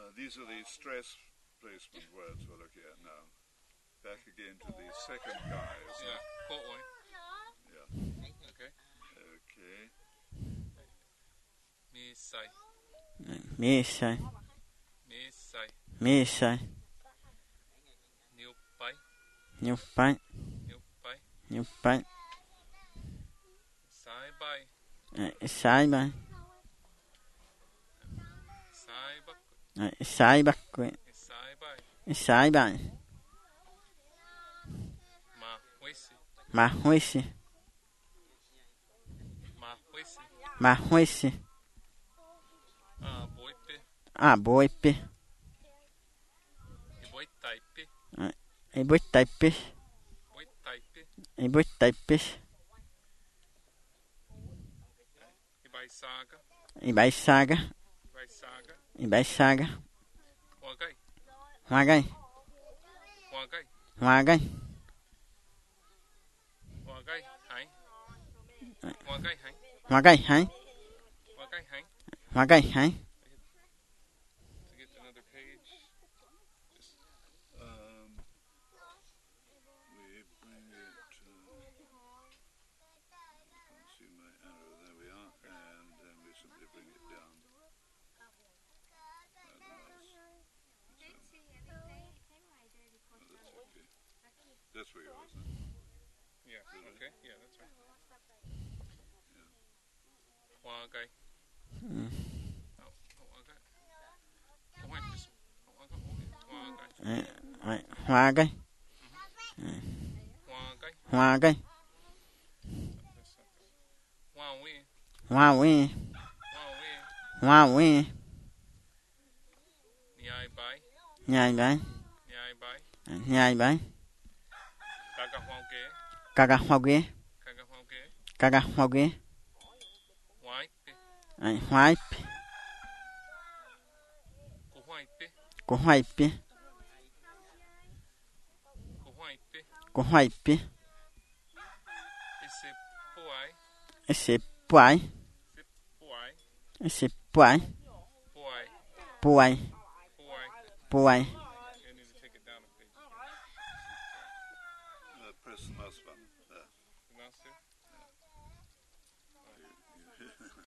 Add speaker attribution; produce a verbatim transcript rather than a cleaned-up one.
Speaker 1: these are the stress placement words we're looking at now. Back again to the second guy, isn't
Speaker 2: Yeah,
Speaker 1: it?
Speaker 2: caught one.
Speaker 1: Yeah.
Speaker 2: Okay.
Speaker 1: Okay.
Speaker 2: Misai.
Speaker 3: Misai.
Speaker 2: Misai.
Speaker 3: Misai.
Speaker 2: Niupai.
Speaker 3: Nhupai.
Speaker 2: Niupai.
Speaker 3: Nhupai.
Speaker 2: Sai bai.
Speaker 3: Sai bai.
Speaker 2: Sai bak.
Speaker 3: Sai bakwe.
Speaker 2: Sai bai.
Speaker 3: Sai bai.
Speaker 2: Ma huisi.
Speaker 3: Ma huisi.
Speaker 2: Ma huisi.
Speaker 3: Ma huisi.
Speaker 2: Ah, boipe.
Speaker 3: Ah, boipe.
Speaker 2: I boi taipe.
Speaker 3: I boi taipe.
Speaker 2: Boi taipe.
Speaker 3: I boi taipe.
Speaker 2: I bai saga.
Speaker 3: I bai saga.
Speaker 2: Bai saga.
Speaker 3: I bai saga.
Speaker 2: Wagai.
Speaker 3: Wagai.
Speaker 2: Wagai.
Speaker 3: Wagai.
Speaker 2: Wagai hai. Wagai hai.
Speaker 3: Wagai hai.
Speaker 2: Wagai hai.
Speaker 3: Wagai hai.
Speaker 2: To get another page. Just
Speaker 1: Um, we bring it to, you can see my arrow, there we are, and then we simply bring it down by the mouse. Oh, that's okay. That's where you are, isn't it?
Speaker 2: yeah. Okay. Yeah, that's right.
Speaker 1: Yeah.
Speaker 2: Wagai.
Speaker 3: Mm.
Speaker 2: Oh, wagai. Oh, wait, just wagai. Wagai.
Speaker 3: Wagai.
Speaker 2: Wagai.
Speaker 3: Wagai.
Speaker 2: Wawi.
Speaker 3: Wawi.
Speaker 2: Wawi.
Speaker 3: Wawi.
Speaker 2: Niai bai.
Speaker 3: Nhai bai.
Speaker 2: Niai bai.
Speaker 3: Nhai bai.
Speaker 2: Kaga wauge.
Speaker 3: Kaga hoge.
Speaker 2: Kaga wauge.
Speaker 3: Kaga hoge.
Speaker 2: Waipe.
Speaker 3: Waipe.
Speaker 2: Kuwaipe.
Speaker 3: Kuhaipe.
Speaker 2: Kuwaipe.
Speaker 3: Kuhaipe.
Speaker 2: Ese puai.
Speaker 3: Ese puai.
Speaker 2: Se puai.
Speaker 3: Ese puai.
Speaker 2: Puai.
Speaker 3: Puai.
Speaker 2: Puai.
Speaker 3: Puai.